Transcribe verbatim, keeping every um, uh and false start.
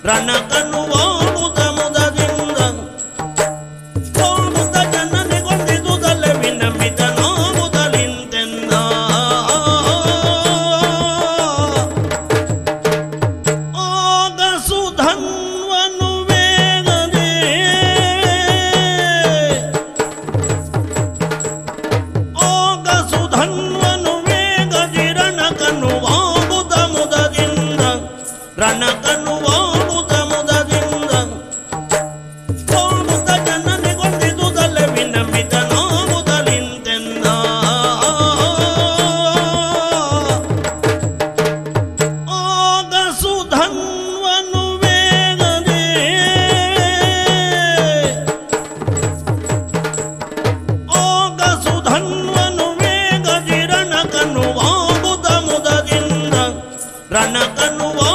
ರಣಕನು ಓಡುತ್ತ ಮುದದಿಂದ ಓಡುತ್ತ ಜನನಿಗೊಂದಿದುದಲ್ಲೇ ವಿನಮಿತ ನೋವುದಲಿಂತೆಂದ ಆಗ ಸುಧನ್ವನು ವೇಗದೆ ಆಗ ಸುಧನ್ವನು ವೇಗದಿ ರಣಕನು ಓಡುತ್ತ ಮುದದಿಂದ ರಣಕನು ರಣಕನು